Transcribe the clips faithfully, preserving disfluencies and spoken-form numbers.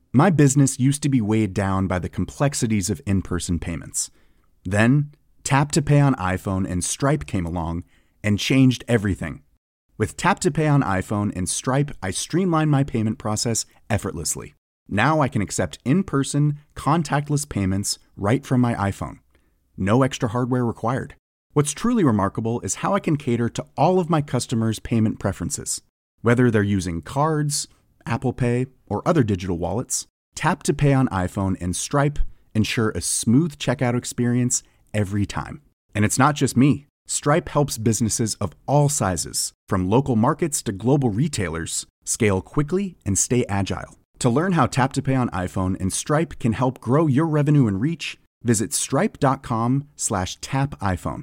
My business used to be weighed down by the complexities of in-person payments. Then, Tap to Pay on iPhone and Stripe came along and changed everything. With Tap to Pay on iPhone and Stripe, I streamlined my payment process effortlessly. Now I can accept in-person, contactless payments right from my iPhone. No extra hardware required. What's truly remarkable is how I can cater to all of my customers' payment preferences. Whether they're using cards, Apple Pay, or other digital wallets, Tap to Pay on iPhone and Stripe ensure a smooth checkout experience every time. And it's not just me. Stripe helps businesses of all sizes, from local markets to global retailers, scale quickly and stay agile. To learn how Tap to Pay on iPhone and Stripe can help grow your revenue and reach, visit stripe.com slash tap iPhone.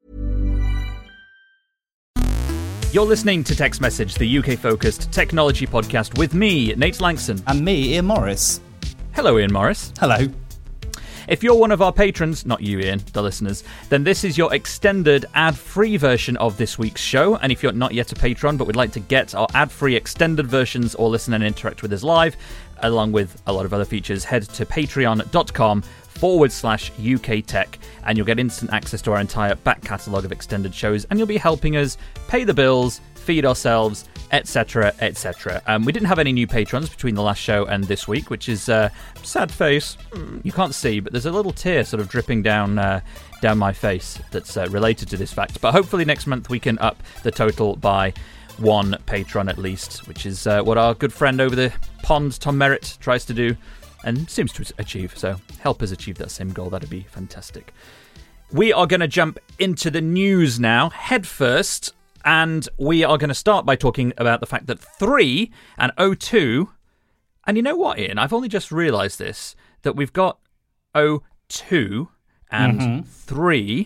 You're listening to Text Message, the U K-focused technology podcast with me, Nate Langson. And me, Ian Morris. Hello, Ian Morris. Hello. If you're one of our patrons, not you, Ian, the listeners, then this is your extended ad-free version of this week's show. And if you're not yet a patron but would like to get our ad-free extended versions or listen and interact with us live, along with a lot of other features, head to patreon.com forward slash UK Tech, and you'll get instant access to our entire back catalogue of extended shows, and you'll be helping us pay the bills, feed ourselves, etc, et cetera. Um, we didn't have any new patrons between the last show and this week, which is uh, sad face. You can't see, but there's a little tear sort of dripping down uh, down my face that's uh, related to this fact. But hopefully next month we can up the total by one patron at least, which is uh, what our good friend over the pond, Tom Merritt, tries to do and seems to achieve. So help us achieve that same goal. That'd be fantastic. We are going to jump into the news now, head first. And we are going to start by talking about the fact that three and O two, and you know what, Ian? I've only just realised this, that we've got O two and mm-hmm. three.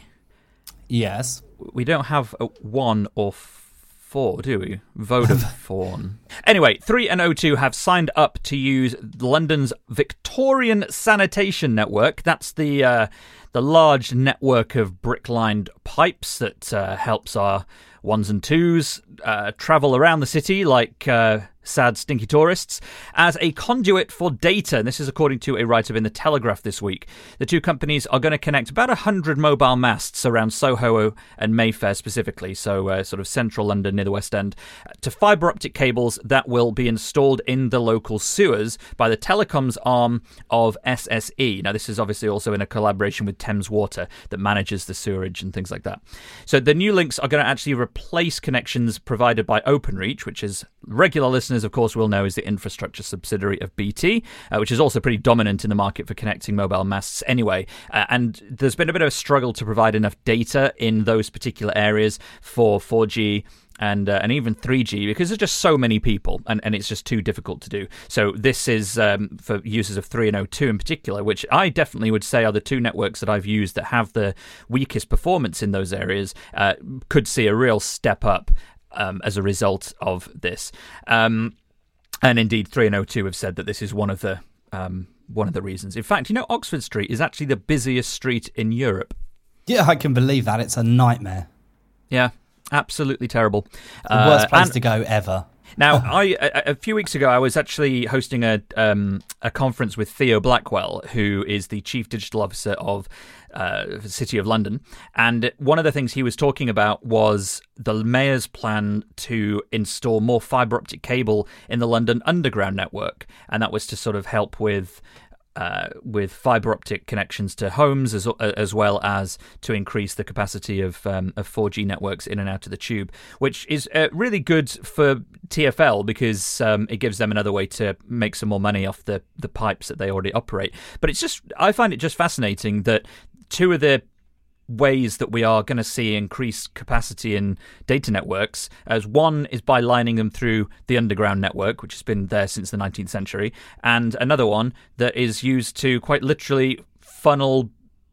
Yes. We don't have a one or four, do we? Vodafone. Anyway, three and O two have signed up to use London's Victorian Sanitation Network. That's the uh, the large network of brick-lined pipes that uh, helps our ones and twos uh, travel around the city like uh, sad, stinky tourists, as a conduit for data. And this is according to a write-up in The Telegraph this week. The two companies are going to connect about one hundred mobile masts around Soho and Mayfair specifically, so uh, sort of central London near the West End, to fibre optic cables that will be installed in the local sewers by the telecoms arm of S S E. Now, this is obviously also in a collaboration with Thames Water that manages the sewerage and things like that. So the new links are going to actually replace connections provided by Openreach, which is regular listeners, of course, will know is the infrastructure subsidiary of B T, uh, which is also pretty dominant in the market for connecting mobile masts anyway. Uh, and there's been a bit of a struggle to provide enough data in those particular areas for four G and uh, and even three G, because there's just so many people, and, and it's just too difficult to do. So this is um, for users of three and O two in particular, which I definitely would say are the two networks that I've used that have the weakest performance in those areas, uh, could see a real step up Um, as a result of this. Um, and indeed, three and O two have said that this is one of the um, one of the reasons. In fact, you know, Oxford Street is actually the busiest street in Europe. Yeah, I can believe that. It's a nightmare. Yeah, absolutely terrible. The worst uh, place and- to go ever. Now, I a, a few weeks ago, I was actually hosting a um, a conference with Theo Blackwell, who is the Chief Digital Officer of uh, the City of London. And one of the things he was talking about was the Mayor's plan to install more fibre optic cable in the London Underground network. And that was to sort of help with Uh, with fibre optic connections to homes, as as well as to increase the capacity of um, of four G networks in and out of the tube, which is uh, really good for T F L because um, it gives them another way to make some more money off the, the pipes that they already operate. But it's just, I find it just fascinating that two of the ways that we are going to see increased capacity in data networks, as one is by lining them through the underground network, which has been there since the nineteenth century, and another one that is used to quite literally funnel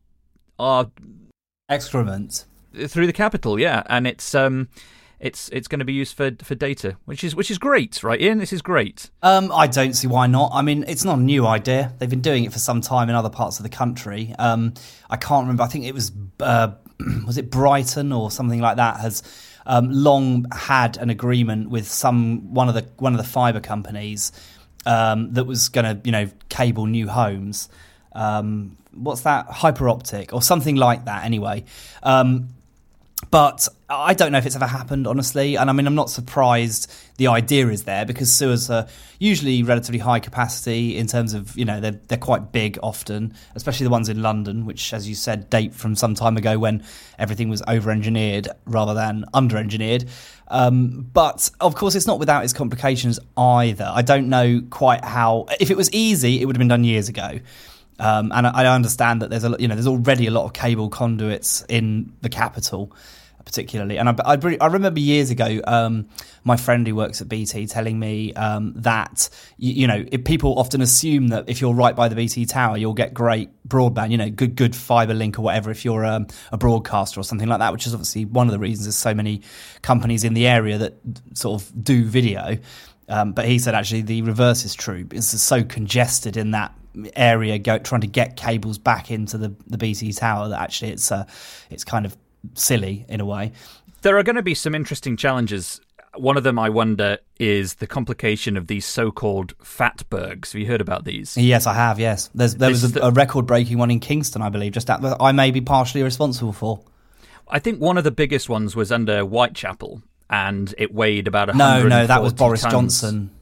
our excrement through the capital. Yeah, and it's um it's it's going to be used for for data, which is which is great, right, Ian? This is great. Um, I don't see why not. I mean, it's not a new idea. They've been doing it for some time in other parts of the country. Um, I can't remember. I think it was uh, was it Brighton or something like that has um, long had an agreement with some one of the one of the fibre companies um, that was going to, you know, cable new homes. Um, what's that? Hyper optic or something like that. Anyway. Um, But I don't know if it's ever happened, honestly. And I mean, I'm not surprised the idea is there because sewers are usually relatively high capacity in terms of, you know, they're, they're quite big often, especially the ones in London, which, as you said, date from some time ago when everything was over-engineered rather than under-engineered. Um, but, of course, it's not without its complications either. I don't know quite how... If it was easy, it would have been done years ago. Um, and I, I understand that there's a you know there's already a lot of cable conduits in the capital, particularly. And I, I, I remember years ago, um, my friend who works at B T telling me um, that you, you know if people often assume that if you're right by the B T tower, you'll get great broadband, you know, good good fibre link or whatever. If you're um, a broadcaster or something like that, which is obviously one of the reasons there's so many companies in the area that sort of do video. Um, but he said actually the reverse is true. It's so congested in that area go, trying to get cables back into the, the B T tower that actually it's uh, it's kind of silly in a way. There are going to be some interesting challenges. One of them, I wonder, is the complication of these so-called fatbergs. Have you heard about these? Yes, I have, yes. There's, there this was a, the, a record-breaking one in Kingston, I believe, just that I may be partially responsible for. I think one of the biggest ones was under Whitechapel, and it weighed about one No, hundred forty no, that was Boris tons. Johnson.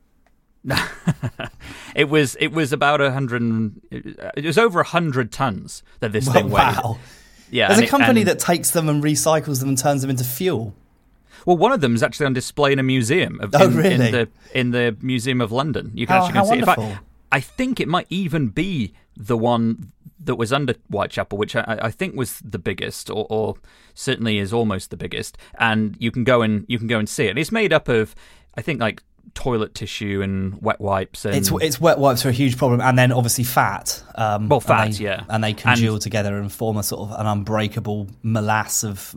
it was it was about a hundred. It was over a hundred tons that this Well, thing weighed. wow. Yeah, there's a it, company and, that takes them and recycles them and turns them into fuel. Well, one of them is actually on display in a museum. Of, oh, in, really? In the in the Museum of London, you can how, actually go how see it. wonderful. In fact, I think it might even be the one that was under Whitechapel, which I, I think was the biggest, or, or certainly is almost the biggest. And you can go and you can go and see it. And it's made up of, I think, like toilet tissue and wet wipes. And it's it's wet wipes are a huge problem, and then obviously fat. Um, well, fat, and they, yeah, and they congeal and, together and form a sort of an unbreakable morass of.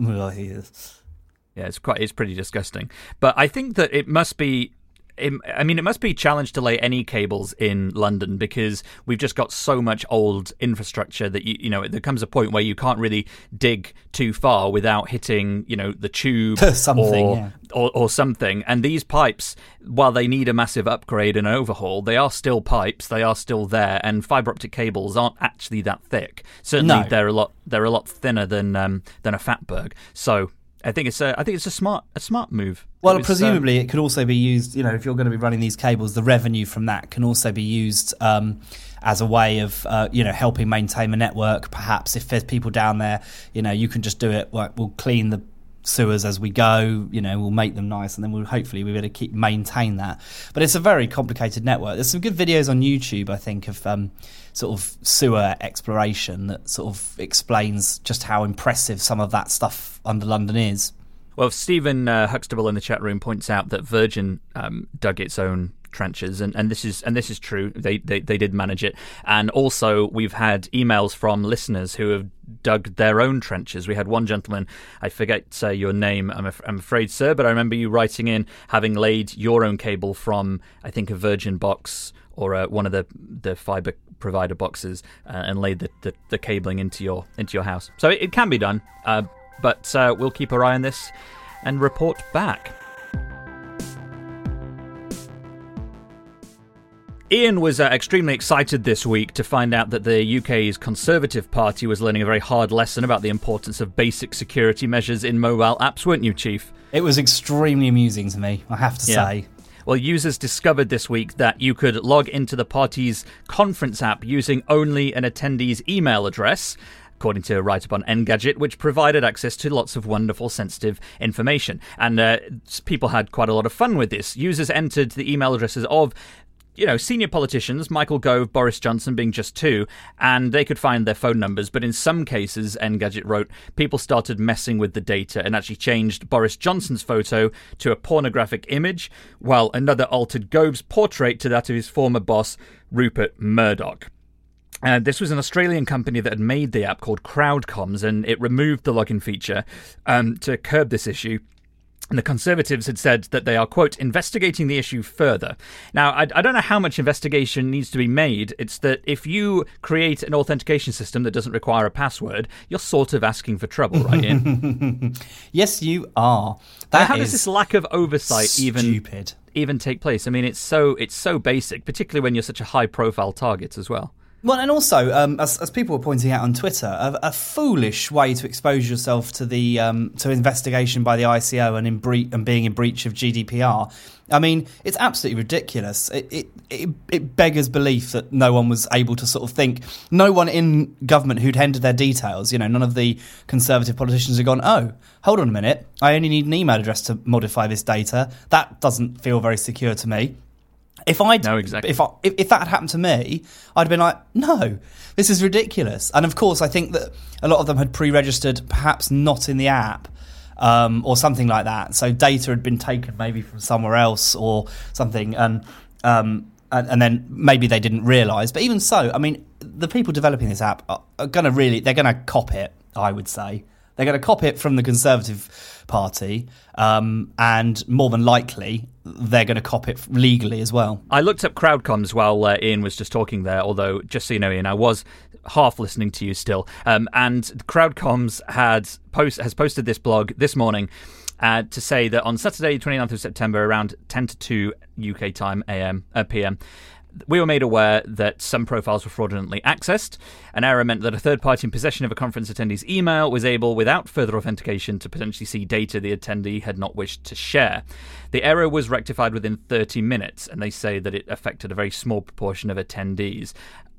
Yeah, it's quite it's pretty disgusting. But I think that it must be. I mean, it must be a challenge to lay any cables in London because we've just got so much old infrastructure that, you, you know, there comes a point where you can't really dig too far without hitting, you know, the tube something, or, yeah. or, or something. And these pipes, while they need a massive upgrade and overhaul, they are still pipes. They are still there. And fibre optic cables aren't actually that thick. Certainly, no. they're a lot they're a lot thinner than um, than a fatberg. So I think it's a I think it's a smart a smart move. Well, it was, presumably um, it could also be used, you know, if you're going to be running these cables, the revenue from that can also be used um, as a way of, uh, you know, helping maintain the network. Perhaps if there's people down there, you know, you can just do it. Like, we'll clean the sewers as we go, you know, we'll make them nice, and then we'll hopefully we'll be able to keep maintain that. But it's a very complicated network. There's some good videos on YouTube, I think, of um, sort of sewer exploration that sort of explains just how impressive some of that stuff under London is. Well, Stephen uh, Huxtable in the chat room points out that Virgin um, dug its own trenches, and, and this is and this is true. They, they they did manage it, and also we've had emails from listeners who have dug their own trenches. We had one gentleman, I forget uh, your name, I'm, af- I'm afraid, sir, but I remember you writing in having laid your own cable from, I think, a Virgin box or uh, one of the the fibre provider boxes, uh, and laid the, the, the cabling into your into your house. So it, it can be done. Uh, But uh, we'll keep our eye on this and report back. Ian was uh, extremely excited this week to find out that the U K's Conservative Party was learning a very hard lesson about the importance of basic security measures in mobile apps, weren't you, Chief? It was extremely amusing to me, I have to Yeah. say. Well, users discovered this week that you could log into the party's conference app using only an attendee's email address, according to a write-up on Engadget, which provided access to lots of wonderful, sensitive information. And uh, people had quite a lot of fun with this. Users entered the email addresses of, you know, senior politicians, Michael Gove, Boris Johnson being just two, and they could find their phone numbers. But in some cases, Engadget wrote, people started messing with the data and actually changed Boris Johnson's photo to a pornographic image, while another altered Gove's portrait to that of his former boss, Rupert Murdoch. Uh, this was an Australian company that had made the app called Crowdcoms, and it removed the login feature um, to curb this issue. And the Conservatives had said that they are, quote, investigating the issue further. Now, I, I don't know how much investigation needs to be made. It's that if you create an authentication system that doesn't require a password, you're sort of asking for trouble, right, Ian? Yes, you are. That how is does this lack of oversight stupid. even... even take place? I mean, it's so it's so basic, particularly when you're such a high-profile target as well. Well, and also, um, as, as people were pointing out on Twitter, a, a foolish way to expose yourself to the um, to investigation by the I C O and in bre- and being in breach of G D P R. I mean, it's absolutely ridiculous. It, it it it beggars belief that no one was able to sort of think. No one in government who'd entered their details. You know, none of the Conservative politicians had gone, "Oh, hold on a minute, I only need an email address to modify this data. That doesn't feel very secure to me." If I no, exactly. if, I, if if that had happened to me, I'd have been like, no, this is ridiculous. And of course, I think that a lot of them had pre-registered, perhaps not in the app, um, or something like that. So data had been taken maybe from somewhere else or something, and um, and, and then maybe they didn't realise. But even so, I mean, the people developing this app are, are going to really, they're going to cop it, I would say. They're going to copy it from the Conservative Party, um, and more than likely, they're going to copy it legally as well. I looked up CrowdComs while uh, Ian was just talking there, although, just so you know, Ian, I was half listening to you still. Um, and CrowdComs had post- has posted this blog this morning uh, to say that on Saturday, twenty-ninth of September, around ten to two U K time, A M, uh, P M, we were made aware that some profiles were fraudulently accessed. An error meant that a third party in possession of a conference attendee's email was able, without further authentication, to potentially see data the attendee had not wished to share. The error was rectified within thirty minutes, and they say that it affected a very small proportion of attendees.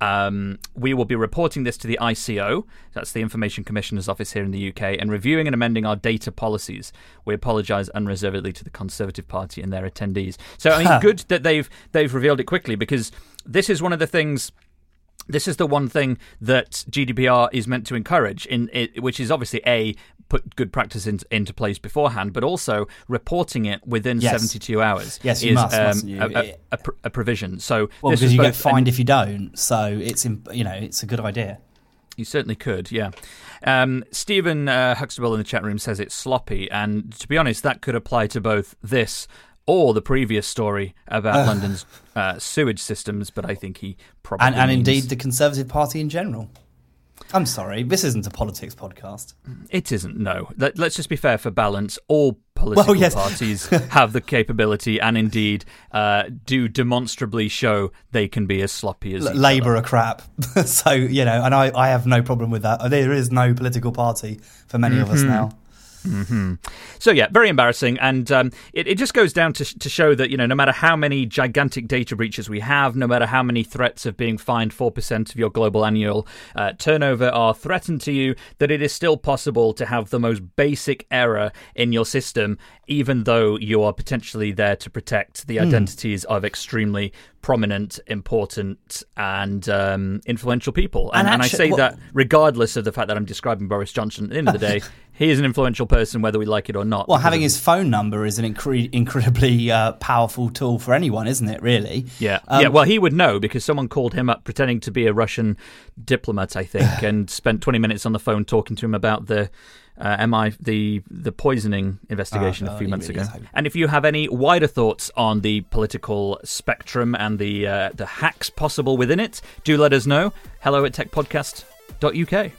Um, we will be reporting this to the I C O, that's the Information Commissioner's Office here in the U K, and reviewing and amending our data policies. We apologise unreservedly to the Conservative Party and their attendees. So, I mean, good that they've they've revealed it quickly, because this is one of the things. This is the one thing that G D P R is meant to encourage, in it, which is obviously a put good practice in, into place beforehand, but also reporting it within yes. seventy-two hours. Yes, you is must, um, mustn't you? A, a, a, a provision. So well, this because is you both, get fined and, if you don't. So it's you know it's a good idea. You certainly could, yeah. Um, Stephen uh, Huxtable in the chat room says it's sloppy, and to be honest, that could apply to both this or the previous story about uh, London's uh, sewage systems, but I think he probably and, and means... indeed the Conservative Party in general. I'm sorry, this isn't a politics podcast. It isn't, no. Let, let's just be fair for balance. All political well, yes. parties have the capability and indeed uh, do demonstrably show they can be as sloppy as L- Labour other. are crap. So, you know, and I, I have no problem with that. There is no political party for many mm-hmm. of us now. Mm-hmm. So yeah, very embarrassing, and um, it, it just goes down to to show that, you know, no matter how many gigantic data breaches we have, no matter how many threats of being fined four percent of your global annual uh, turnover are threatened to you, that it is still possible to have the most basic error in your system, even though you are potentially there to protect the identities mm. of extremely prominent, important, and um, influential people. And, and, actually, and I say well, that regardless of the fact that I'm describing Boris Johnson. At the end of the day, he is an influential person, whether we like it or not. Well, having his phone number is an incre- incredibly uh, powerful tool for anyone, isn't it, really? Yeah. Um, yeah. Well, he would know, because someone called him up pretending to be a Russian diplomat, I think, and spent twenty minutes on the phone talking to him about the Uh, M I the the poisoning investigation oh, a few oh, months really ago. is. And if you have any wider thoughts on the political spectrum and the uh, the hacks possible within it, do let us know. Hello at tech podcast dot U K.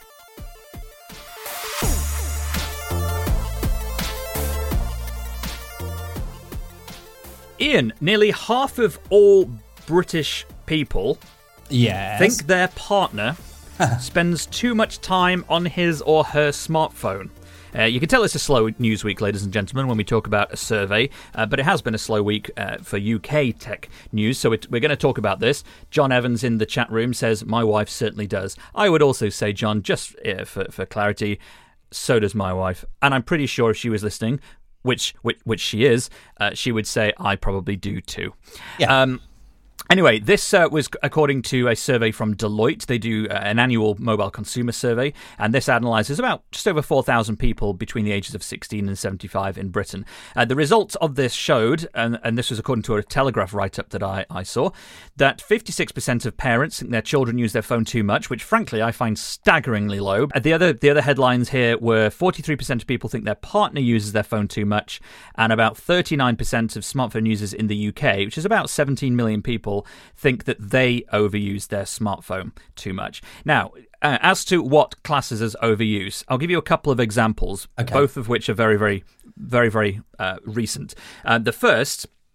Ian, nearly half of all British people yes. think their partner spends too much time on his or her smartphone. Uh, you can tell it's a slow news week, ladies and gentlemen, when we talk about a survey, uh, but it has been a slow week uh, for U K tech news, so it, we're going to talk about this. John Evans in the chat room says, my wife certainly does. I would also say, John, just uh, for, for clarity, so does my wife. And I'm pretty sure if she was listening, which which, which she is, uh, she would say, I probably do too. Yeah. Um, Anyway, this uh, was according to a survey from Deloitte. They do uh, an annual mobile consumer survey, and this analyses about just over four thousand people between the ages of sixteen and seventy-five in Britain. Uh, the results of this showed, and, and this was according to a Telegraph write-up that I, I saw, that fifty-six percent of parents think their children use their phone too much, which frankly I find staggeringly low. Uh, the other the other headlines here were forty-three percent of people think their partner uses their phone too much, and about thirty-nine percent of smartphone users in the U K, which is about seventeen million people, think that they overuse their smartphone too much. Now, uh, as to what classes as overuse, I'll give you a couple of examples, okay. both of which are very, very, very, very uh, recent. Uh, the first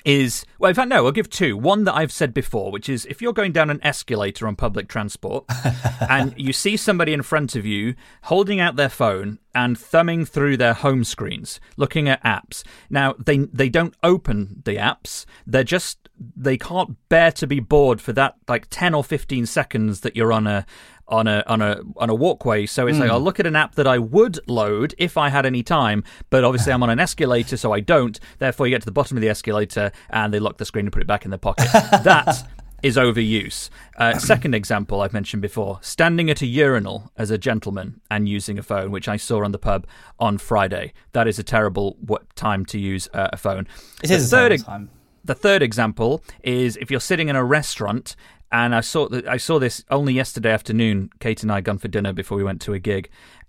is, well, in fact, no, I'll give two. One that I've said before, which is if you're going down an escalator on public transport and you see somebody in front of you holding out their phone and thumbing through their home screens, looking at apps. Now, they they don't open the apps. They're just, they can't bear to be bored for that like ten or fifteen seconds that you're on a on a on a on a walkway. So it's mm. like, I'll look at an app that I would load if I had any time, but obviously I'm on an escalator, so I don't. Therefore, you get to the bottom of the escalator and they lock the screen and put it back in their pocket. That is overuse. Uh, second example I've mentioned before, standing at a urinal as a gentleman and using a phone, which I saw on the pub on Friday. That is a terrible what, time to use uh, a phone. It the is a terrible time. The third example is if you're sitting in a restaurant, and I saw that I saw this only yesterday afternoon. Kate and I had gone for dinner before we went to a gig,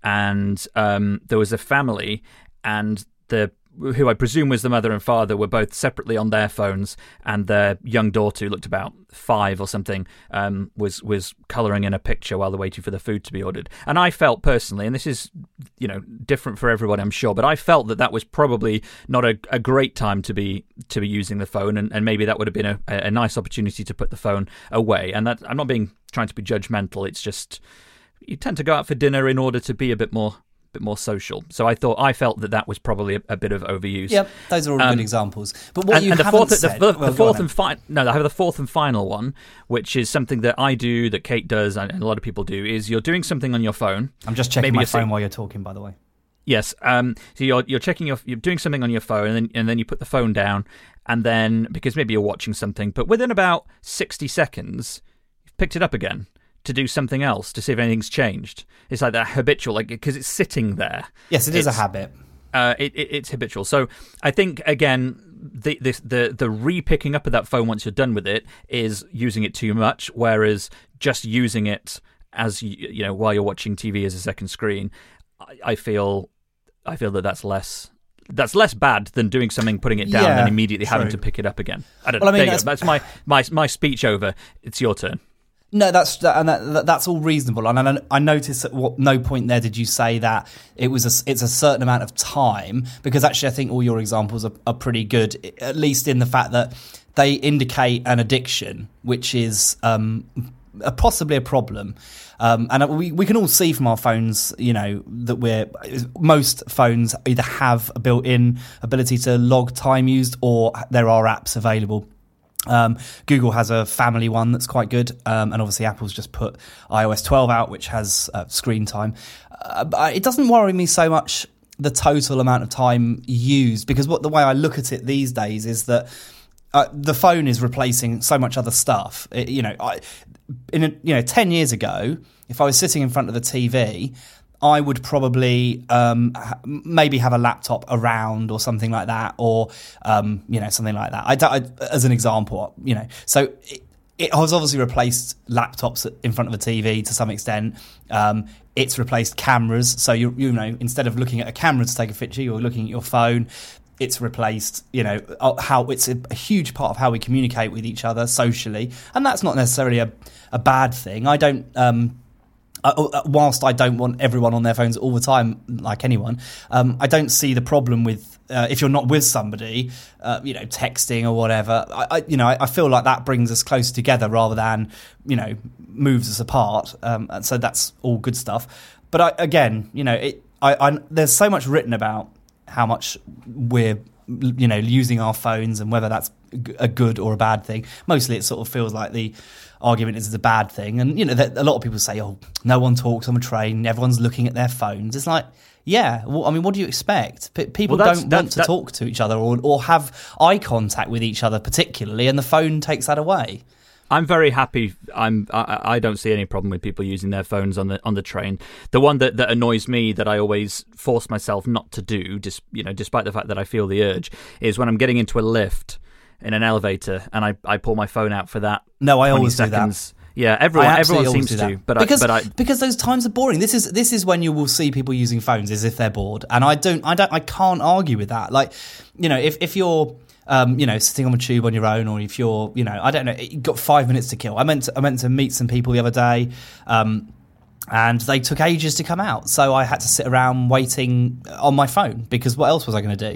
and um, there was a family, and the who I presume was the mother and father were both separately on their phones, and their young daughter, who looked about five or something, um, was was colouring in a picture while they're waiting for the food to be ordered. And I felt personally, and this is, you know, different for everyone, I'm sure, but I felt that that was probably not a, a great time to be to be using the phone, and, and maybe that would have been a, a nice opportunity to put the phone away. And that I'm not being trying to be judgmental. It's just you tend to go out for dinner in order to be a bit more. bit more social. So I thought I felt that that was probably a, a bit of overuse. Yep, those are all um, good examples. But what and, you and the haven't fourth, said... The, the, well, the fourth and final... No, I have the fourth and final one, which is something that I do, that Kate does, and a lot of people do, is you're doing something on your phone. I'm just checking Maybe my phone saying, while you're talking, by the way. Yes. Um, so you're you're checking your... You're doing something on your phone, and then, and then you put the phone down, and then... Because maybe you're watching something, but within about sixty seconds, you've picked it up again to do something else, to see if anything's changed. It's like that habitual, like, because it's sitting there. Yes, it is it's, a habit. Uh, it, it, it's habitual. So I think, again, the, the the the re-picking up of that phone once you're done with it is using it too much, whereas just using it as, you, you know, while you're watching T V as a second screen, I, I feel I feel that that's less... That's less bad than doing something, putting it down, yeah, and immediately true. having to pick it up again. I don't well, know. I mean, that's, that's... that's my, my my speech over. It's your turn. No, that's and that, that's all reasonable. And I, I noticed at what, no point there did you say that it was a, it's a certain amount of time, because actually I think all your examples are, are pretty good, at least in the fact that they indicate an addiction, which is um, a, possibly a problem. Um, and we, we can all see from our phones, you know, that we're most phones either have a built-in ability to log time used, or there are apps available. Um, Google has a family one that's quite good, um, and obviously Apple's just put i O S twelve out, which has uh, screen time. Uh, but it doesn't worry me so much the total amount of time used, because what the way I look at it these days is that uh, the phone is replacing so much other stuff. It, you know, I, in a, you know, ten years ago, if I was sitting in front of the T V, I would probably um, ha- maybe have a laptop around or something like that, or um, you know, something like that. I, I, as an example, you know, so it, it has obviously replaced laptops in front of a T V to some extent. Um, it's replaced cameras, so you you know, instead of looking at a camera to take a picture, you're looking at your phone. It's replaced, you know, how it's a, a huge part of how we communicate with each other socially, and that's not necessarily a, a bad thing. I don't. Um, Uh, whilst I don't want everyone on their phones all the time, like anyone, um, I don't see the problem with uh, if you're not with somebody, uh, you know, texting or whatever. I, I you know, I, I feel like that brings us closer together rather than, you know, moves us apart. Um, and so that's all good stuff. But I, again, you know, it. I, I there's so much written about how much we're, you know, using our phones and whether that's a good or a bad thing. Mostly, it sort of feels like the argument is a bad thing, and you know, that a lot of people say, "Oh, no one talks on a train. Everyone's looking at their phones." It's like, yeah, well, I mean, what do you expect? P- people well, don't want to that, talk to each other or or have eye contact with each other, particularly, and the phone takes that away. I'm very happy. I'm. I, I don't see any problem with people using their phones on the on the train. The one that, that annoys me, that I always force myself not to do, just you know, despite the fact that I feel the urge, is when I'm getting into a lift in an elevator and I, I pull my phone out for that. No, I always seconds. do that. Yeah, everyone everyone seems to, but because I, but I, because those times are boring. This is this is when you will see people using phones as if they're bored, and I don't I don't I can't argue with that. Like, you know, if if you're um, you know, sitting on a tube on your own, or if you're, you know, I don't know, you've got five minutes to kill. I meant to, I meant to meet some people the other day, um, and they took ages to come out, so I had to sit around waiting on my phone because what else was I going to do?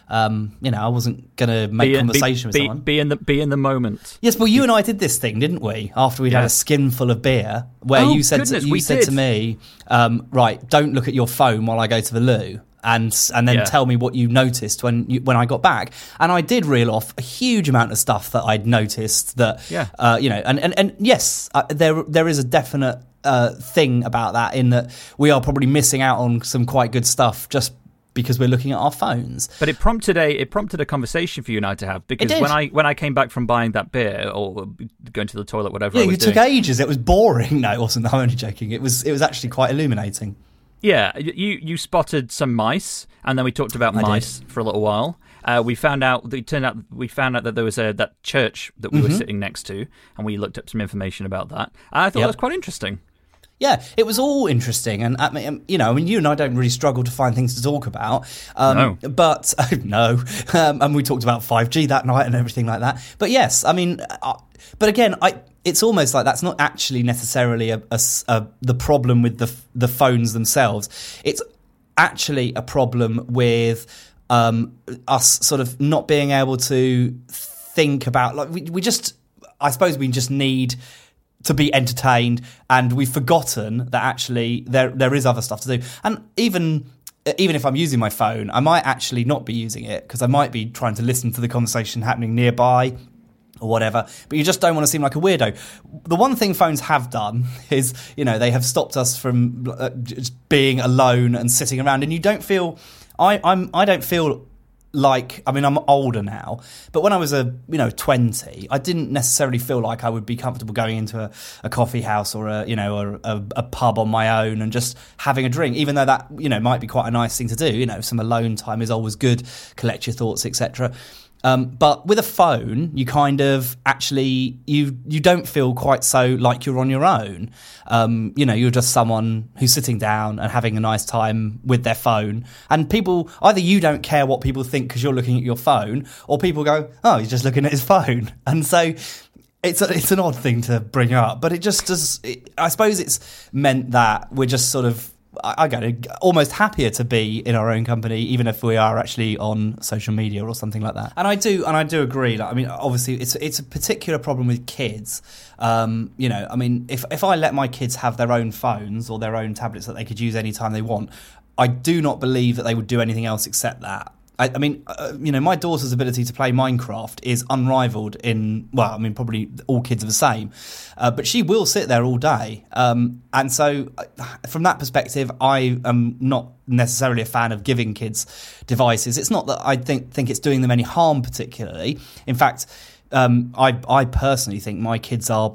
Um, you know, I wasn't going to make be in, conversation be, with someone. Be, be in the be in the moment. Yes, well, you and I did this thing, didn't we? After we'd Yeah. had a skinful of beer, where Oh, you said goodness, to, you we said did. to me, um, "Right, don't look at your phone while I go to the loo." And and then Yeah. tell me what you noticed when you, when I got back, and I did reel off a huge amount of stuff that I'd noticed. That Yeah. uh, you know, and and, and yes, uh, there there is a definite uh, thing about that in that we are probably missing out on some quite good stuff just because we're looking at our phones. But it prompted a it prompted a conversation for you and I to have, because did. when I when I came back from buying that beer or going to the toilet, whatever Yeah, I was you took doing, ages. It was boring. No, it wasn't. I'm only joking. It was it was actually quite illuminating. yeah, you you spotted some mice, and then we talked about I mice for a little while. Uh, we found out. It turned out we found out that there was a that church that we Mm-hmm. were sitting next to, and we looked up some information about that. And I thought Yep. that was quite interesting. Yeah, it was all interesting, and I mean, you know, I mean, you and I don't really struggle to find things to talk about. Um, No. but no, um, and we talked about five G that night and everything like that. But yes, I mean, uh, but again, I it's almost like that's not actually necessarily a, a s- a- the problem with the the phones themselves. It's actually a problem with um, us sort of not being able to think about, like we we just, I suppose we just need to be entertained, and we've forgotten that actually there there is other stuff to do. And even even if I'm using my phone, I might actually not be using it because I might be trying to listen to the conversation happening nearby or whatever, but you just don't want to seem like a weirdo. The one thing phones have done is, you know, they have stopped us from uh, just being alone and sitting around, and you don't feel I I'm I don't feel like, I mean, I'm older now, but when I was a you know twenty, I didn't necessarily feel like I would be comfortable going into a, a coffee house or a you know or a, a pub on my own and just having a drink, even though that you know might be quite a nice thing to do. You know, some alone time is always good. Collect your thoughts, et cetera. Um, but with a phone, you kind of actually you you don't feel quite so like you're on your own. Um, you know, you're just someone who's sitting down and having a nice time with their phone. And people, either you don't care what people think because you're looking at your phone, or people go, "Oh, he's just looking at his phone." And so it's a, it's an odd thing to bring up, but it just does. It, I suppose it's meant that we're just sort of. I, I go almost happier to be in our own company, even if we are actually on social media or something like that. And I do, and I do agree. Like, I mean, obviously, it's it's a particular problem with kids. Um, you know, I mean, if if I let my kids have their own phones or their own tablets that they could use anytime they want, I do not believe that they would do anything else except that. I, I mean, uh, you know, my daughter's ability to play Minecraft is unrivaled in, well, I mean, probably all kids are the same, uh, but she will sit there all day. Um, and so uh, from that perspective, I am not necessarily a fan of giving kids devices. It's not that I think, think it's doing them any harm particularly. In fact, um, I, I personally think my kids are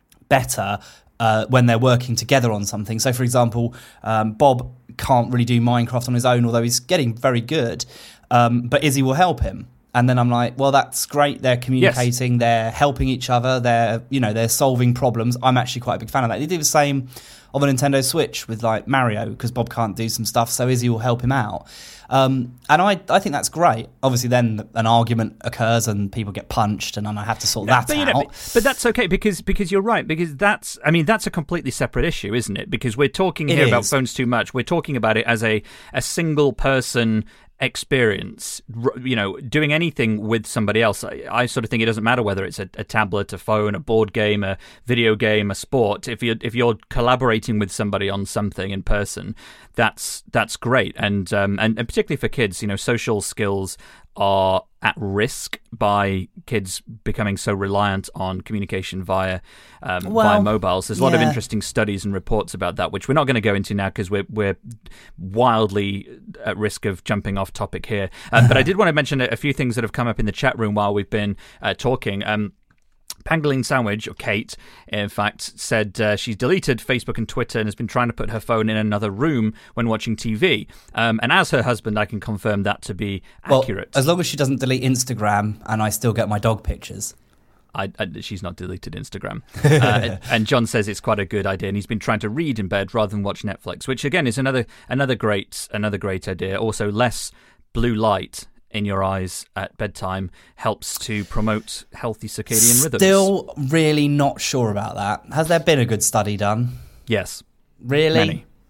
better Uh, when they're working together on something. So, for example, um, Bob can't really do Minecraft on his own, although he's getting very good. Um, but Izzy will help him, and then I'm like, well, that's great. They're communicating, yes. They're helping each other. They're, you know, they're solving problems. I'm actually quite a big fan of that. They do the same on the Nintendo Switch with like Mario, because Bob can't do some stuff, so Izzy will help him out. Um, and I, I think that's great. Obviously, then an argument occurs and people get punched, and then I have to sort that but, you out. know, but, but that's okay because because you're right, because that's I mean that's a completely separate issue, isn't it? Because we're talking It here is. about phones too much. We're talking about it as a a single person experience, you know, doing anything with somebody else. I, I sort of think it doesn't matter whether it's a, a tablet, a phone, a board game, a video game, a sport. If you're if you're collaborating with somebody on something in person, that's that's great. And um and, and particularly for kids, you know, social skills are at risk by kids becoming so reliant on communication via um, well, via mobiles. There's a lot yeah. of interesting studies and reports about that, which we're not going to go into now because we're we're wildly at risk of jumping off topic here. Um, but I did want to mention a, a few things that have come up in the chat room while we've been uh, talking. Um, Pangolin Sandwich, or Kate, in fact, said uh, she's deleted Facebook and Twitter and has been trying to put her phone in another room when watching T V. Um, and as her husband, I can confirm that to be well, accurate. As long as she doesn't delete Instagram and I still get my dog pictures. I, I, she's not deleted Instagram. Uh, and John says it's quite a good idea, and he's been trying to read in bed rather than watch Netflix, which again is another another great another great idea. Also, less blue light in your eyes at bedtime helps to promote healthy circadian rhythms. Still really not sure about that. Has there been a good study done? Yes. Really? Many.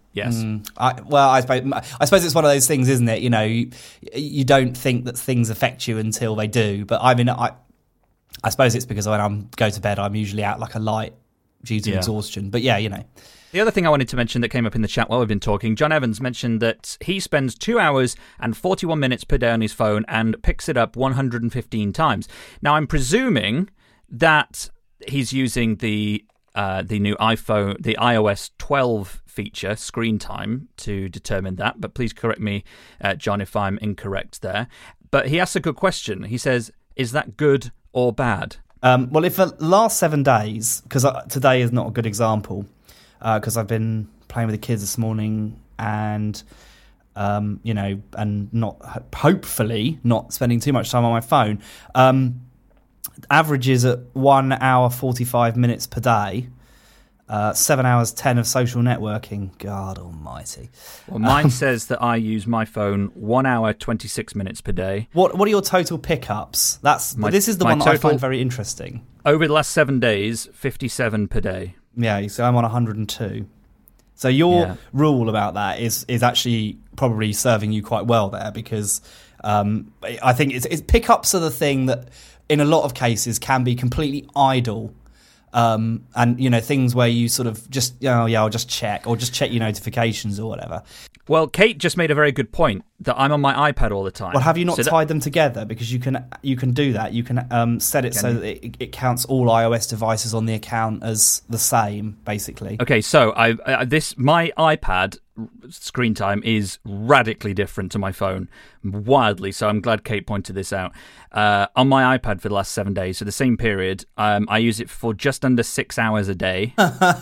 Yes. Mm, I, well, I suppose, I suppose it's one of those things, isn't it? You know, you, you don't think that things affect you until they do. But I mean, I I suppose it's because when I go to bed, I'm usually out like a light due to yeah. exhaustion. But yeah, you know. The other thing I wanted to mention that came up in the chat while we've been talking, John Evans mentioned that he spends two hours and forty-one minutes per day on his phone and picks it up one hundred fifteen times. Now, I'm presuming that he's using the uh, the new iPhone, the i O S twelve feature, screen time, to determine that. But please correct me, uh, John, if I'm incorrect there. But he asks a good question. He says, is that good or bad? Um, well, if the last seven days, because today is not a good example, because uh, I've been playing with the kids this morning and, um, you know, and not, hopefully, not spending too much time on my phone. Um, averages at one hour, forty-five minutes per day. Uh, seven hours ten of social networking. God almighty. Well, mine um, says that I use my phone one hour, twenty-six minutes per day. What What are your total pickups? That's my, This is the one that total, I find very interesting. Over the last seven days, fifty-seven per day. Yeah, so I'm on one hundred two. So your yeah. rule about that is is actually probably serving you quite well there, because um, I think it's, it's pickups are the thing that in a lot of cases can be completely idle. Um, and, you know, things where you sort of just, you know, yeah, I'll just check or just check your notifications or whatever. Well, Kate just made a very good point that I'm on my iPad all the time. Well, have you not so tied that- them together? Because you can you can do that. You can um, set it can so that it, it counts all iOS devices on the account as the same, basically. Okay, so I, I this my iPad screen time is radically different to my phone, wildly. So I'm glad Kate pointed this out. Uh, on my iPad for the last seven days, so the same period, um, I use it for just under six hours a day.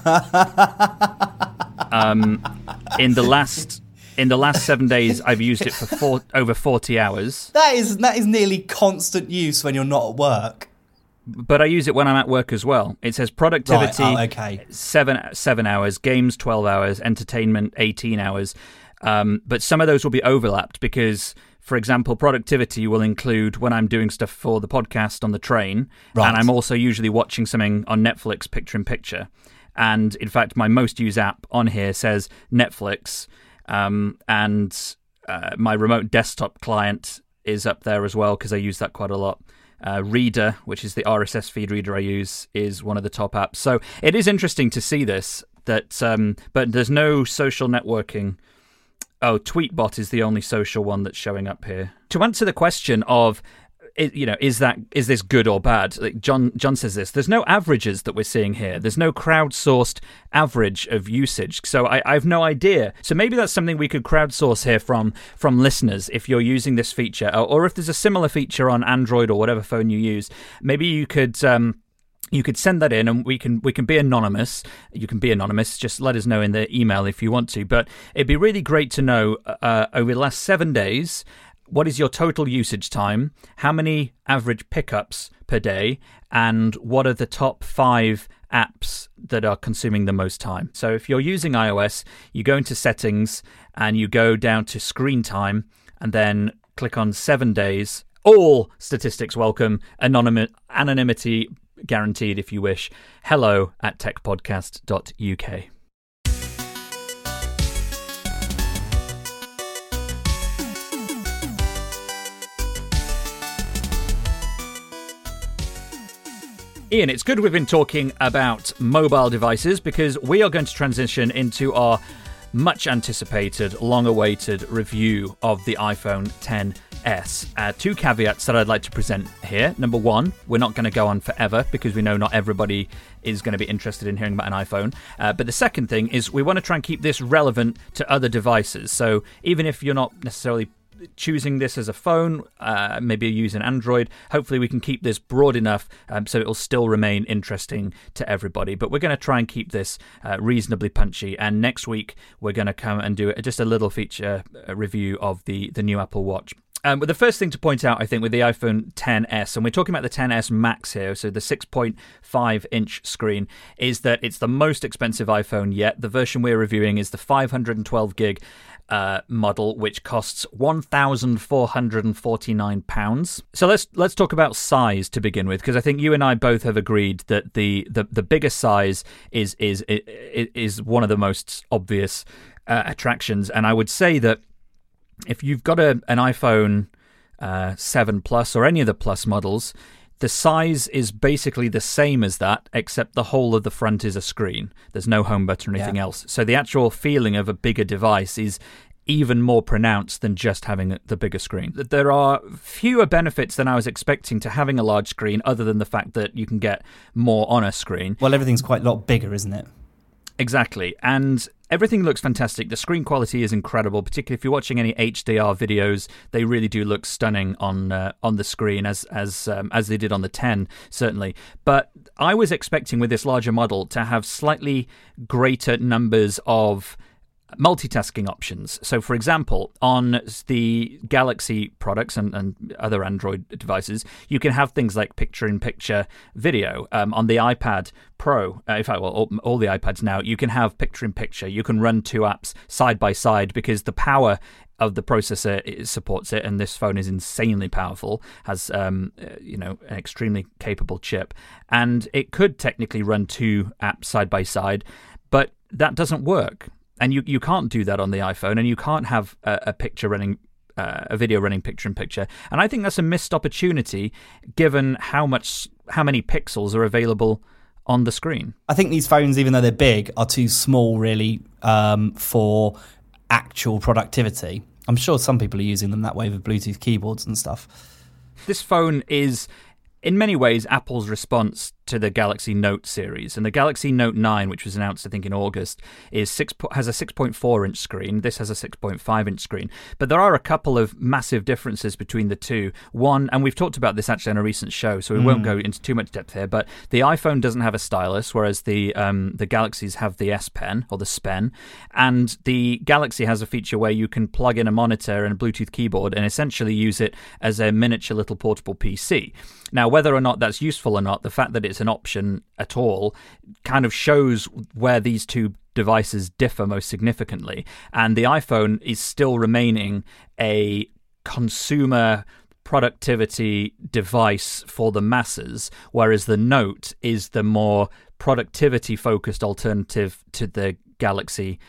um, in the last. In the last seven days, I've used it for four, over forty hours. That is that is nearly constant use when you're not at work. But I use it when I'm at work as well. It says productivity, right. oh, okay. seven seven hours, games twelve hours, entertainment eighteen hours. Um, but some of those will be overlapped because, for example, productivity will include when I'm doing stuff for the podcast on the train, right. and I'm also usually watching something on Netflix picture in picture. And in fact, my most used app on here says Netflix. Um, and uh, my remote desktop client is up there as well because I use that quite a lot. Uh, Reader, which is the R S S feed reader I use, is one of the top apps. So it is interesting to see this, that, um, but there's no social networking. Oh, Tweetbot is the only social one that's showing up here. To answer the question of, you know, is that is this good or bad? Like John John says this. There's no averages that we're seeing here. There's no crowdsourced average of usage. So I, I have no idea. So maybe that's something we could crowdsource here from from listeners if you're using this feature, or, or if there's a similar feature on Android or whatever phone you use. Maybe you could. Um, You could send that in and we can we can be anonymous. You can be anonymous. Just let us know in the email if you want to. But it'd be really great to know uh, over the last seven days, what is your total usage time? How many average pickups per day? And what are the top five apps that are consuming the most time? So if you're using iOS, you go into settings and you go down to screen time and then click on seven days. All statistics welcome. Anonym- anonymity guaranteed if you wish. Hello at techpodcast dot U K. Ian, it's good we've been talking about mobile devices because we are going to transition into our much anticipated, long-awaited review of the iPhone ten S. Uh, two caveats that I'd like to present here. Number one, we're not going to go on forever because we know not everybody is going to be interested in hearing about an iPhone. Uh, but the second thing is we want to try and keep this relevant to other devices. So even if you're not necessarily choosing this as a phone, uh, maybe you use an Android, hopefully we can keep this broad enough um, so it will still remain interesting to everybody. But we're going to try and keep this uh, reasonably punchy, and next week we're going to come and do just a little feature uh, review of the, the new Apple Watch. Um, but the first thing to point out, I think, with the iPhone ten S, and we're talking about the ten S Max here, so the six point five inch screen, is that it's the most expensive iPhone yet. The version we're reviewing is the five hundred twelve gig Uh, model, which costs one thousand four hundred forty-nine pounds. So let's let's talk about size to begin with, because I think you and I both have agreed that the the, the bigger size is is is one of the most obvious uh, attractions. And I would say that if you've got a, an iPhone uh, seven Plus or any of the Plus models, the size is basically the same as that, except the whole of the front is a screen. There's no home button or anything Yeah. else. So the actual feeling of a bigger device is even more pronounced than just having the bigger screen. There are fewer benefits than I was expecting to having a large screen, other than the fact that you can get more on a screen. Well, everything's quite a lot bigger, isn't it? Exactly. And everything looks fantastic. The screen quality is incredible, particularly if you're watching any H D R videos. They really do look stunning on uh, on the screen, as as um, as they did on the ten, certainly. But I was expecting with this larger model to have slightly greater numbers of multitasking options. So, for example, on the Galaxy products and, and other Android devices, you can have things like picture-in-picture video. Um, on the iPad Pro, uh, in fact, well, all, all the iPads now, you can have picture-in-picture. You can run two apps side by side because the power of the processor it supports it, and this phone is insanely powerful, has um, you know an extremely capable chip, and it could technically run two apps side by side, but that doesn't work. And you, you can't do that on the iPhone, and you can't have a, a picture running, uh, a video running picture in picture. And I think that's a missed opportunity, given how much, how many pixels are available on the screen. I think these phones, even though they're big, are too small really um, for actual productivity. I'm sure some people are using them that way with Bluetooth keyboards and stuff. This phone is, in many ways, Apple's response to the Galaxy Note series. And the Galaxy Note nine, which was announced, I think, in August, is six has a six point four inch screen. This has a six point five inch screen. But there are a couple of massive differences between the two. One, and we've talked about this actually on a recent show, so we mm. won't go into too much depth here, but the iPhone doesn't have a stylus, whereas the um, the Galaxies have the S Pen, or the S Pen. And the Galaxy has a feature where you can plug in a monitor and a Bluetooth keyboard and essentially use it as a miniature little portable P C. Now, whether or not that's useful or not, the fact that it's an option at all kind of shows where these two devices differ most significantly. And the iPhone is still remaining a consumer productivity device for the masses, whereas the Note is the more productivity-focused alternative to the Galaxy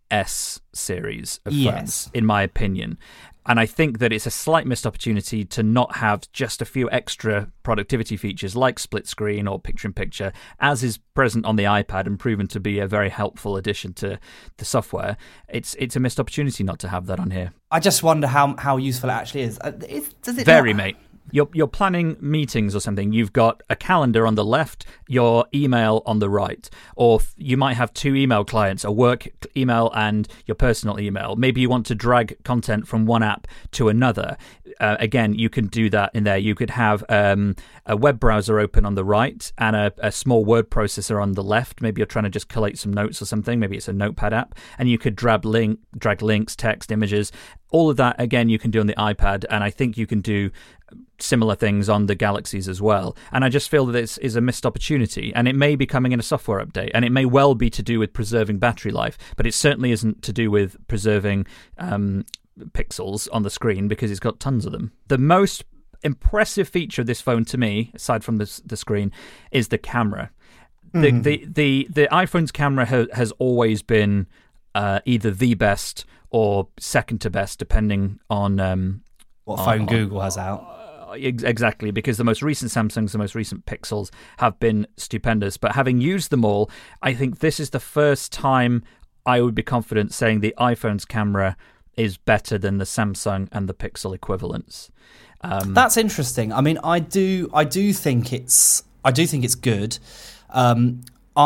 S series of yes. phones, in my opinion. And I think that it's a slight missed opportunity to not have just a few extra productivity features like split screen or picture-in-picture, as is present on the iPad and proven to be a very helpful addition to the software. It's it's a missed opportunity not to have that on here. I just wonder how how useful it actually is. Uh, is does it very, not... mate. You're, you're planning meetings or something. You've got a calendar on the left, your email on the right. Or you might have two email clients, a work email and your personal email. Maybe you want to drag content from one app to another. Uh, again, you can do that in there. You could have um, a web browser open on the right and a, a small word processor on the left. Maybe you're trying to just collate some notes or something. Maybe it's a notepad app. And you could drag, link, drag links, text, images. All of that, again, you can do on the iPad. And I think you can do similar things on the Galaxies as well. And I just feel that this is a missed opportunity, and it may be coming in a software update, and it may well be to do with preserving battery life, but it certainly isn't to do with preserving um, pixels on the screen, because it's got tons of them. The most impressive feature of this phone to me, aside from the, the screen, is the camera. The, mm. the, the, the iPhone's camera ha- has always been uh, either the best or second to best, depending on um, what phone on, Google has out. Exactly, because the most recent Samsungs, the most recent Pixels have been stupendous. But having used them all, I think this is the first time I would be confident saying the iPhone's camera is better than the Samsung and the Pixel equivalents. Um, That's interesting. I mean, I do, I do think it's, I do think it's good. Um,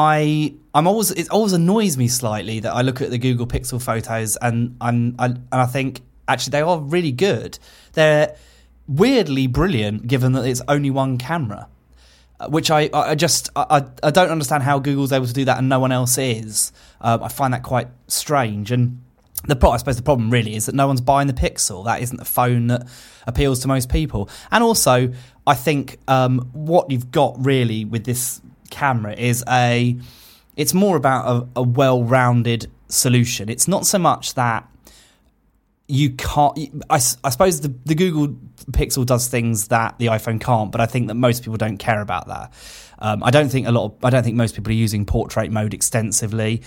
I, I'm always, it always annoys me slightly that I look at the Google Pixel photos and I'm, I, and I think actually they are really good. They're weirdly brilliant, given that it's only one camera, which I, I just I, I don't understand how Google's able to do that and no one else is. Um, I find that quite strange. And the pro- I suppose the problem really is that no one's buying the Pixel. That isn't the phone that appeals to most people. And also, I think um, what you've got really with this camera is a it's more about a, a well-rounded solution. It's not so much that you can't. I, I suppose the, the Google Pixel does things that the iPhone can't, but I think that most people don't care about that. Um, I don't think a lot. Of, I don't think most people are using portrait mode extensively.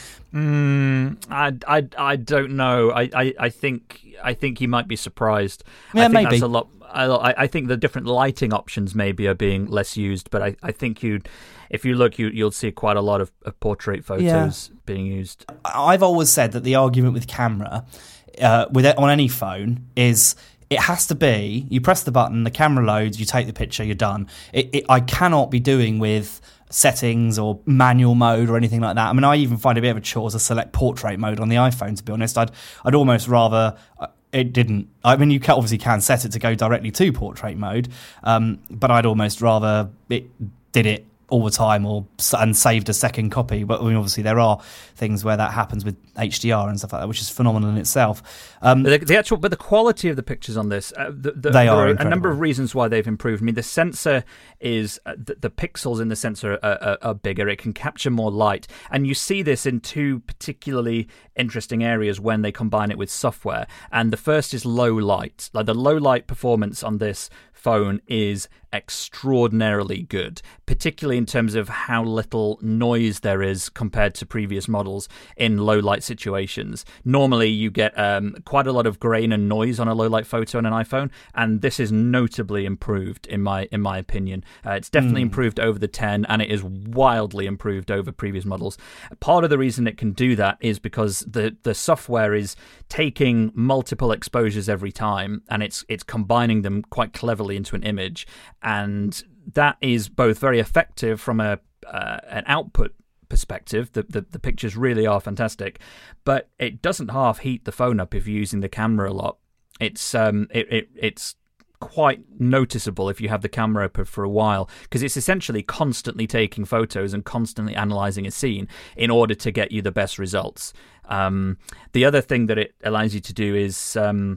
Mm, I, I, I don't know. I, I, I think I think you might be surprised. Yeah, I think maybe. That's a lot. I, I think the different lighting options maybe are being less used, but I, I think you, if you look, you you'll see quite a lot of, of portrait photos yeah. being used. I've always said that the argument with camera, uh, with it, on any phone, is it has to be you press the button, the camera loads, you take the picture, you're done. It, it, I cannot be doing with settings or manual mode or anything like that. I mean, I even find it a bit of a chore to select portrait mode on the iPhone. To be honest, I'd I'd almost rather. Uh, It didn't. I mean, you can, obviously can set it to go directly to portrait mode, um, but I'd almost rather it did it all the time or and saved a second copy. But I mean, obviously there are things where that happens with H D R and stuff like that, which is phenomenal in itself. Um, the, the actual, but the quality of the pictures on this, uh, the, the, they there are are incredible. a number of reasons why they've improved. I mean, the sensor is uh, the, the pixels in the sensor are, are, are bigger. It can capture more light, and you see this in two particularly interesting areas when they combine it with software. And the first is low light. Like the low light performance on this phone is extraordinarily good, particularly in terms of how little noise there is compared to previous models in low light situations. Normally you get um, quite a lot of grain and noise on a low light photo on an iPhone, and this is notably improved in my in my opinion. Uh, it's definitely mm. improved over the ten, and it is wildly improved over previous models. Part of the reason it can do that is because the the software is taking multiple exposures every time, and it's it's combining them quite cleverly into an image, and that is both very effective from a uh, an output perspective. The, the the pictures really are fantastic, but it doesn't half heat the phone up if you're using the camera a lot. It's um it, it it's quite noticeable if you have the camera open for a while, because it's essentially constantly taking photos and constantly analyzing a scene in order to get you the best results. Um, the other thing that it allows you to do is um,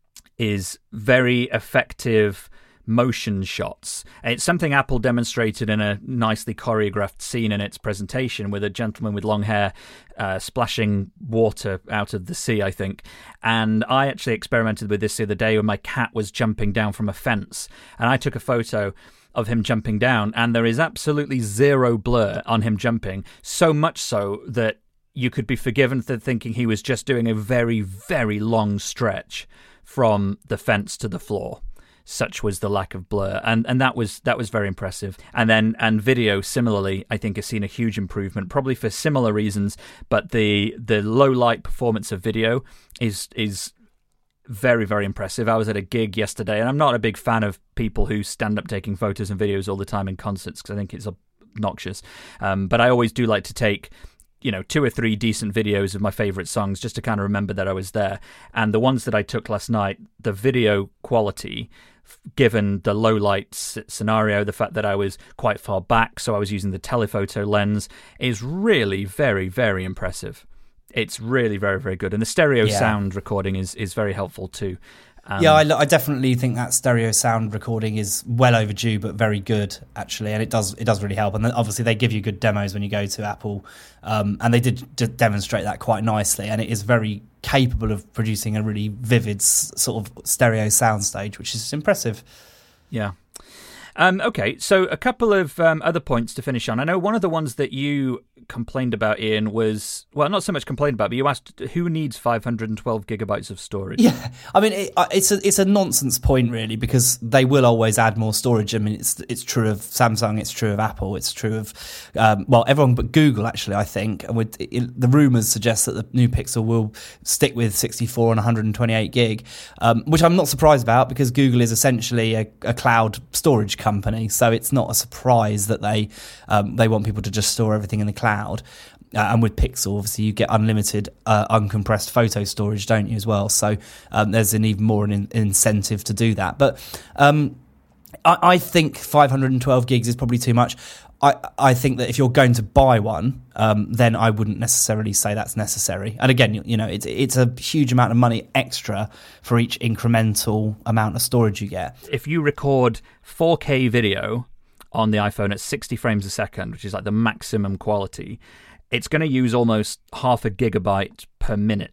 is very effective motion shots. It's something Apple demonstrated in a nicely choreographed scene in its presentation with a gentleman with long hair uh, splashing water out of the sea, I think. And I actually experimented with this the other day when my cat was jumping down from a fence, and I took a photo of him jumping down, and there is absolutely zero blur on him jumping, so much so that you could be forgiven for thinking he was just doing a very, very long stretch from the fence to the floor. Such was the lack of blur, and and that was that was very impressive. And then and video similarly, I think has seen a huge improvement, probably for similar reasons. But the the low light performance of video is is very, very impressive. I was at a gig yesterday, and I'm not a big fan of people who stand up taking photos and videos all the time in concerts, because I think it's obnoxious. Um, but I always do like to take, you know, two or three decent videos of my favorite songs just to kind of remember that I was there. And the ones that I took last night, the video quality, given the low light scenario, the fact that I was quite far back, so I was using the telephoto lens, is really very, very impressive. It's really very, very good. And the stereo yeah. sound recording is, is very helpful too. Um, yeah, I, I definitely think that stereo sound recording is well overdue, but very good actually, and it does it does really help. And then obviously they give you good demos when you go to Apple, um, and they did d- demonstrate that quite nicely. And it is very capable of producing a really vivid s- sort of stereo soundstage, which is impressive. Yeah. Um, okay, so a couple of um, other points to finish on. I know one of the ones that you complained about, Ian, was, well, not so much complained about, but you asked who needs five hundred twelve gigabytes of storage? Yeah, I mean, it, it's a it's a nonsense point, really, because they will always add more storage. I mean, it's it's true of Samsung, it's true of Apple, it's true of, um, well, everyone but Google, actually, I think. And with, it, the rumours suggest that the new Pixel will stick with sixty-four and one hundred twenty-eight gig, um, which I'm not surprised about, because Google is essentially a, a cloud storage company, so it's not a surprise that they um, they want people to just store everything in the cloud. Uh, and with Pixel, obviously, you get unlimited uh, uncompressed photo storage, don't you, as well? So um, there's an even more an in- incentive to do that. But um, I-, I think five hundred twelve gigs is probably too much. I, I think that if you're going to buy one, um, then I wouldn't necessarily say that's necessary. And again, you, you know, it's it's a huge amount of money extra for each incremental amount of storage you get. If you record four K video on the iPhone at sixty frames a second, which is like the maximum quality, it's going to use almost half a gigabyte per minute.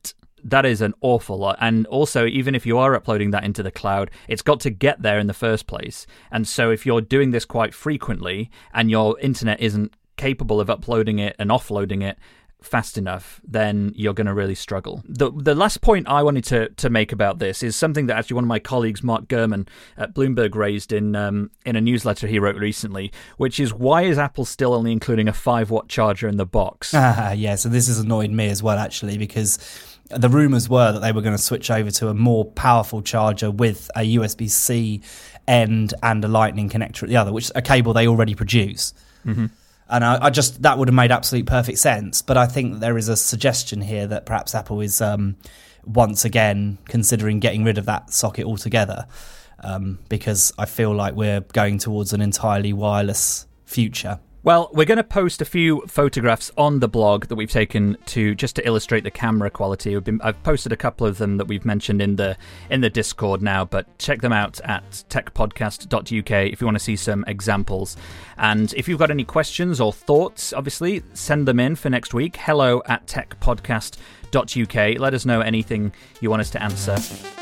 that is an awful lot. And also, even if you are uploading that into the cloud, it's got to get there in the first place. And so if you're doing this quite frequently and your internet isn't capable of uploading it and offloading it fast enough, then you're going to really struggle. The the last point I wanted to to make about this is something that actually one of my colleagues, Mark Gurman at Bloomberg, raised in um, in a newsletter he wrote recently, which is, why is Apple still only including a five watt charger in the box? Ah, yeah, so this has annoyed me as well, actually, because the rumours were that they were going to switch over to a more powerful charger with a U S B-C end and a Lightning connector at the other, which is a cable they already produce. Mm-hmm. And I, I just, that would have made absolute perfect sense. But I think that there is a suggestion here that perhaps Apple is um, once again considering getting rid of that socket altogether, um, because I feel like we're going towards an entirely wireless future. Well, we're going to post a few photographs on the blog that we've taken to just to illustrate the camera quality. We've been, I've posted a couple of them that we've mentioned in the in the Discord now, but check them out at tech podcast dot U K if you want to see some examples. And if you've got any questions or thoughts, obviously, send them in for next week. Hello at tech podcast dot U K. Let us know anything you want us to answer.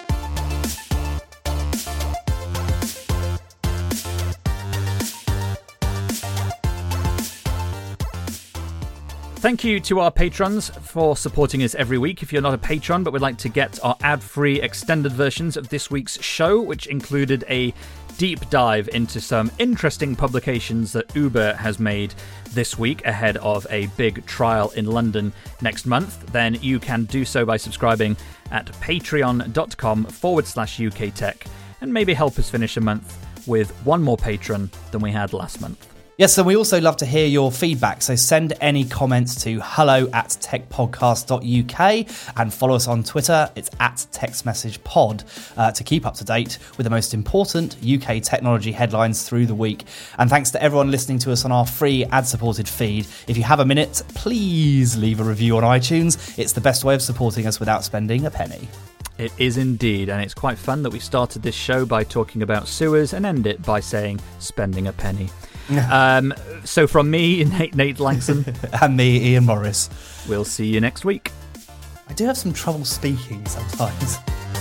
Thank you to our patrons for supporting us every week. If you're not a patron but would like to get our ad-free extended versions of this week's show, which included a deep dive into some interesting publications that Uber has made this week ahead of a big trial in London next month, then you can do so by subscribing at patreon.com forward slash UK Tech and maybe help us finish a month with one more patron than we had last month. Yes, and we also love to hear your feedback, so send any comments to hello at tech podcast dot U K and follow us on Twitter. It's at TextMessagePod uh, to keep up to date with the most important U K technology headlines through the week. And thanks to everyone listening to us on our free ad-supported feed. If you have a minute, please leave a review on iTunes. It's the best way of supporting us without spending a penny. It is indeed, and it's quite fun that we started this show by talking about sewers and end it by saying spending a penny. um, so from me, Nate, Nate Langson. And me, Ian Morris. We'll see you next week. I do have some trouble speaking sometimes.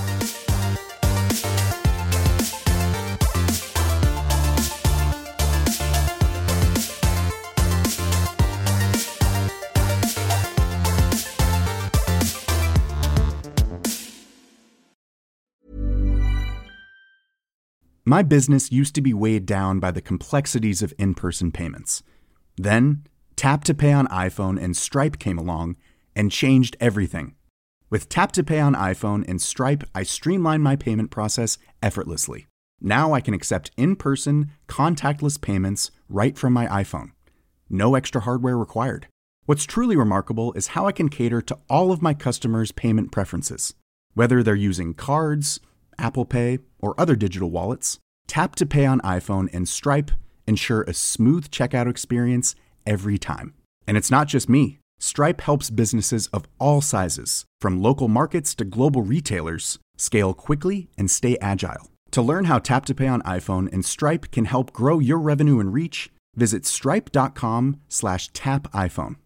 My business used to be weighed down by the complexities of in-person payments. Then, Tap to Pay on iPhone and Stripe came along and changed everything. With Tap to Pay on iPhone and Stripe, I streamlined my payment process effortlessly. Now I can accept in-person, contactless payments right from my iPhone. No extra hardware required. What's truly remarkable is how I can cater to all of my customers' payment preferences. Whether they're using cards, Apple Pay, or other digital wallets, Tap to Pay on iPhone and Stripe ensure a smooth checkout experience every time. And it's not just me. Stripe helps businesses of all sizes, from local markets to global retailers, scale quickly and stay agile. To learn how Tap to Pay on iPhone and Stripe can help grow your revenue and reach, visit stripe.com slash tap iPhone.